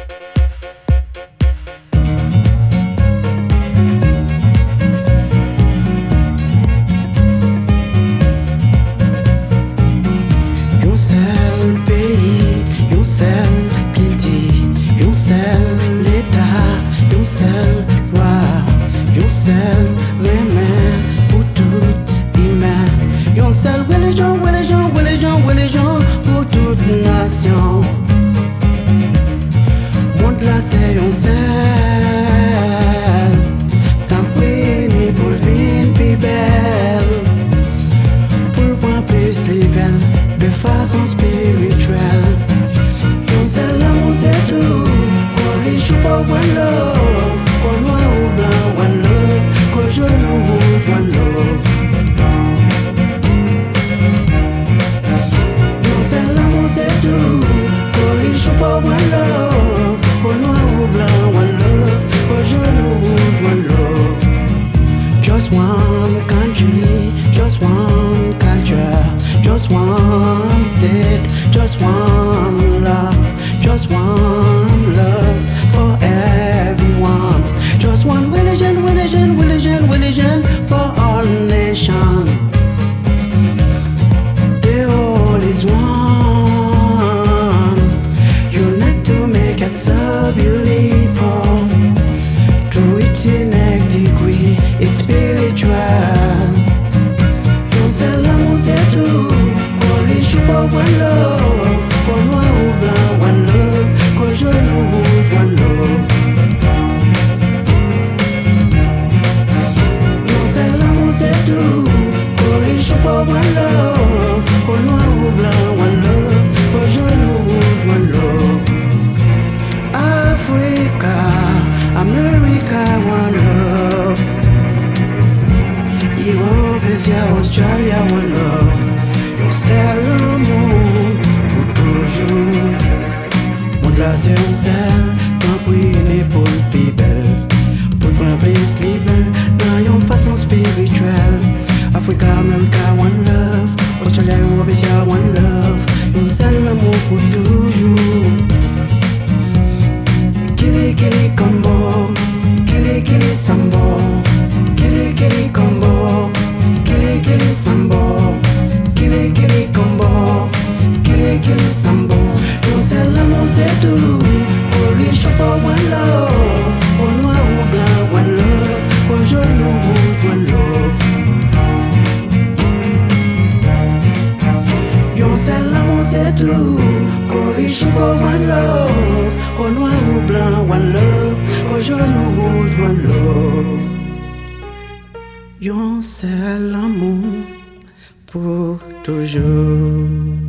Religion pour toute nation. Monde là c'est un seul. Tant pis ni pour le vin plus belle. Pour le point plus level de façon spirituelle. Un seul amour c'est tout. Corrige ou pas one love. Qu'on noir ou blanc one love. Qu'on jaune ou rouge one love. One love, for noir ou blanc, one love, for jaune ou rouge, one love. Just one country, just one culture, just one state, just one love for everyone. Just one religion for all nations. The all is one. So beautiful, through each innate degree, it's spiritual. Un seul amour c'est tout, corrige ou pas one love, pour noir ou blanc one love, pour jaune ou rouge one love. Un seul amour c'est tout, corrige ou pas one love, pour noir ou blanc one love, pour jaune ou rouge one love. Africa, America, one love. Europe, Asia, Australia, one love. Un seul amour pour toujours. Monde là c'est un seul, tant pis ni pour le plus belle. Pour le point plus level, dans une façon spirituelle. Africa, America, one love. Australia, Europe, Asia, one love. Un seul amour pour toujours. Kili combo, kili sambo, kili combo, kili sambo, kili combo, kili sambo. Un seul amour c'est tout, pour riche ou pas one love, pour noir ou blanc one love, pour jaune ou rouge one love. Un seul amour c'est tout, pour riche ou pas one love. Pour noir ou blanc, one love. Pour jaune ou rouge, one love. Un seul amour pour toujours.